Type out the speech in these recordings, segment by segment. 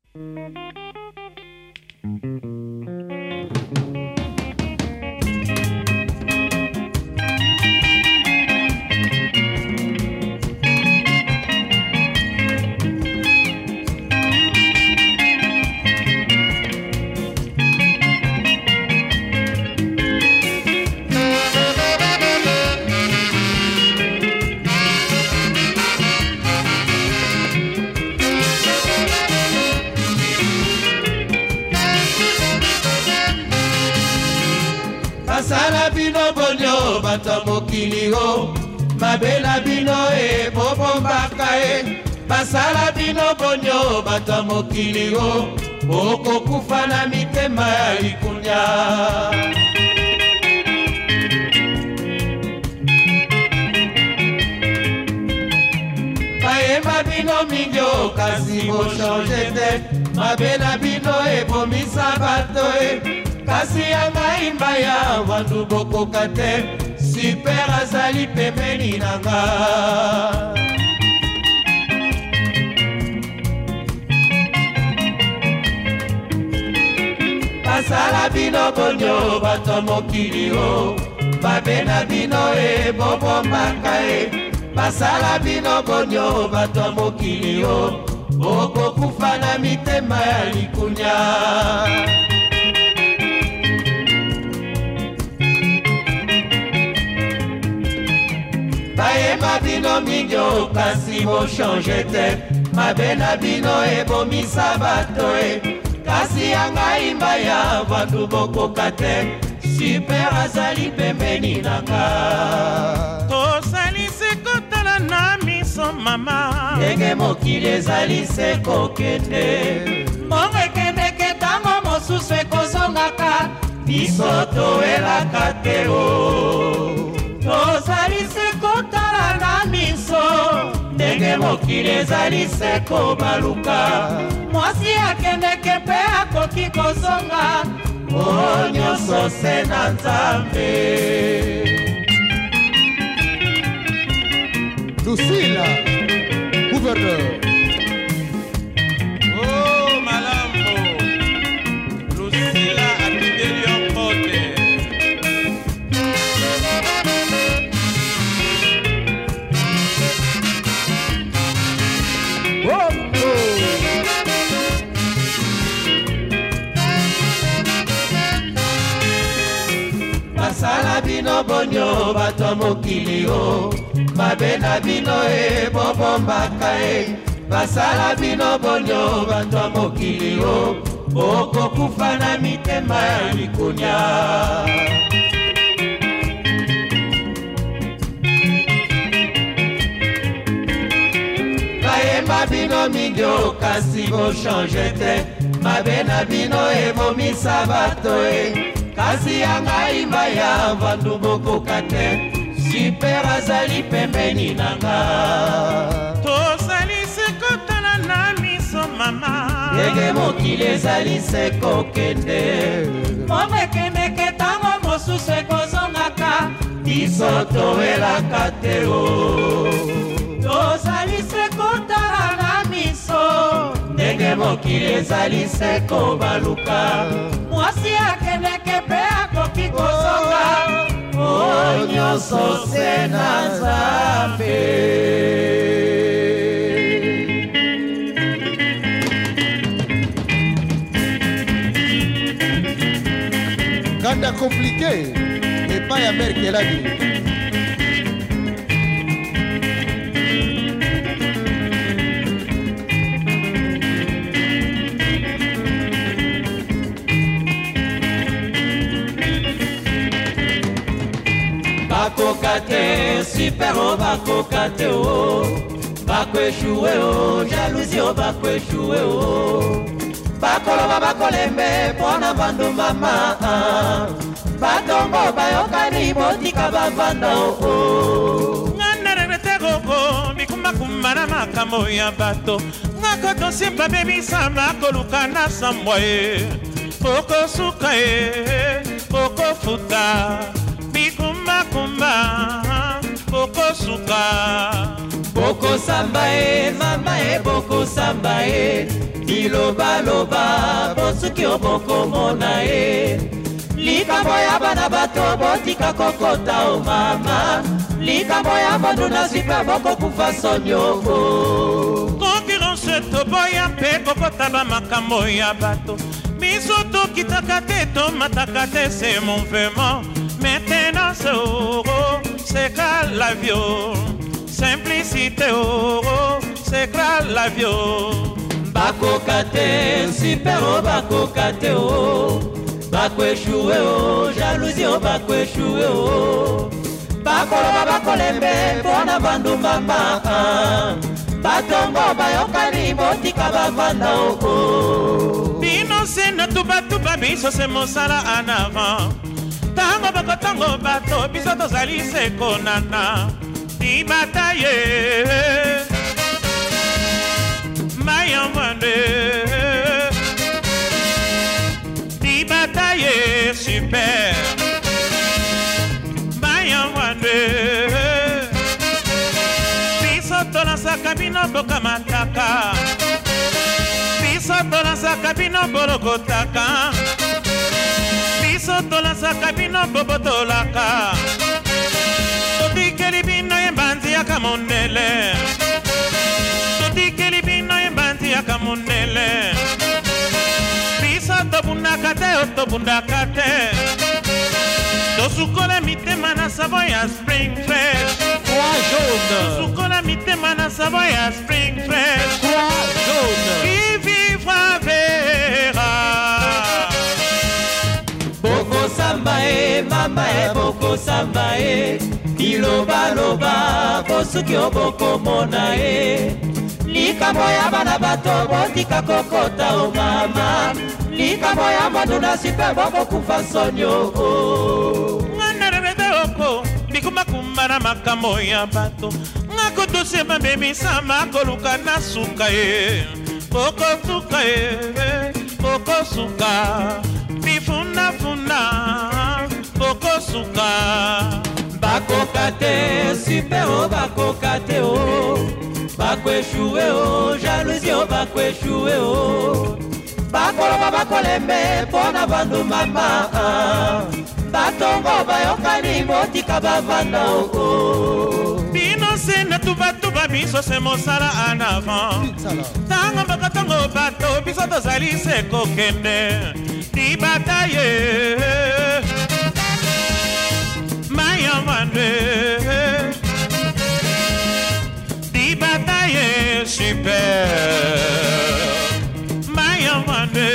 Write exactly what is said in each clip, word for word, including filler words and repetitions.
Basala bino bonyo bata mokili o mabela bino e bobo mbaka e basala bino bonyo bata mokili o boko kufa na mitema ya likunya bayemba bino mingi kasi bo change te mabela bino e bomisa bato e kasi yanga imba ya wandu bokoka te super azali pembeni nanga basala bino bonyo bato mokili o babe na bino e bobo mbaka e basala bino bonyo bato mokili o bokokufa na mitema ya likunya bayemba bino mingi kasi bo change te mabe na bino ebomisa bato e kasi yanga imba ya vandu bokoka te super azali pembeni nanga tosali se kotala na miso mama ndenge mokili ezali se kokende mbongo ekendeke ntango mosusu ekozongaka biso toelaka te o tozali se kotala na miso ndenge mokili ezali se kobaluka mwasi akendeke mpe akoki kozonga o nyonso se na nzambe Lucila, gouverneur. oh malambo Lucila akideli ompote basala bino bonyo bato mokili o mabe na bino e bobo mbaka e basala bino bonyo bato mokili o bokokufa na mitema ya likunya bayemba bino mingi kasi bo change te mabe na bino ebomisa bato e kasi yanga imba ya vandu bokoka te super azali pembeni nanga tosali se kotala na miso mama ndenge mokili ezali se kokende mbongo ekendeke ntango mosusu ekozongaka biso toelaka te o tozali se kotala na miso ndenge mokili ezali se kobaluka mwasi akendeke mpe akoki kozonga o nyonso se na nzambe Kanda compliqué, mais pas ya mère qu'elle a dit. bakoka te super o bakoka te o bakoeshue o jalousie o bakoeshue o bakoloba bakolembe mpona bandu mama batongo bayokani botika bavanda o ngana regrete koko bikumakumba na makambo ya bato ngakotosimba bebisa makoluka na sambwa ye okosuka ye okofuta bikumakumba okosuka Boko samba e mama e boko samba e Iloba loba bosuki oboko mona e Likambo ya bana bato botika kokota o mama Likambo ya bandu na sipe boko kufa sonyoko Concurrence toboya pe kokota ba makambo ya bato Misoto kitaka te tomataka te c'est mon vraiment Maintenant c'est oh, oh c'est qu'à la vie Simplicité oh, oh c'est qu'à la vie Bakoka te super oh bakoka te oh Bako échoué oh jalousie oh bako échoué oh Bakoloba bakolembe bona bandu mama Batongo bayokani botika bavanda oh Bino sena tuba tuba biso se mosala en avant Tango bako tango bato biso tozali se konana Di bataye Maya mwande Di bataye super Maya mwande Biso tola saka bino boka mataka Biso tola saka bino borokotaka Biso tola saka bino bobotolaka Totikeli bino yembanzi ya kamonele Totikeli bino yembanzi ya kamonele Biso tobundaka te otobundaka te Tosukola mitema na savo ya spring fresh Croix jaune Tosukola mitema na savo ya spring fresh Croix jaune Qui vivra verra Boko samba e mama e boko samba e Iloba loba bosuki oboko mona e Likambo ya bana bato botika kokota o mama Likambo ya bandu na sipe boko kufa sonyoko Ngana rebete oko Bikuma kumbana makambo ya bato Ngako dose mabemi sama koluka na suka e Boko suka e Boko suka Bifuna funa Boko suka Bakoka te super o bakoka te o Bako échoué o jalousie o bako échoué o Bakoloba bakolembe pona bandu mama Batongo bayokani botika bavanda o Bino sena tuba tuba biso se mosala en avant Tango baka tango bato biso tozali se kokende Di bataye Maya mwande Di bataye super Maya mwande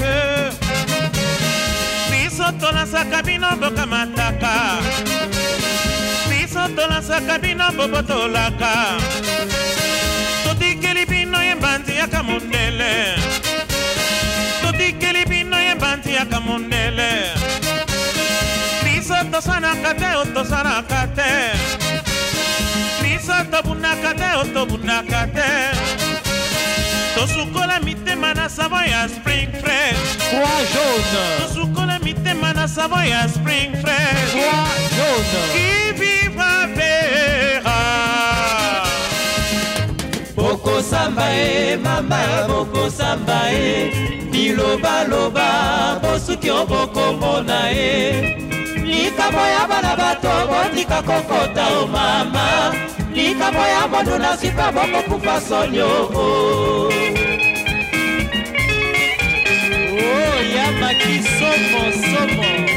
Biso tola saka bino boka mataka Biso tola saka bino bobotolaka Totikeli bino yembanzi ya kamundele Totikeli bino yembanzi ya kamundele Biso tosanaka te otosanaka te Biso tobunaka te otobunaka te Tosukola mitema na savo ya spring fresh Croix jaune Tosukola mitema na savo ya spring fresh Croix jaune Qui vivra verra Boko samba e mama e boko samba e Iloba loba bosuki oboko mona e Likambo ya bana bato botika kokota o mama Likambo ya bandu na sipe boko kufa sonyoko Oh, Yamaki Somo Somo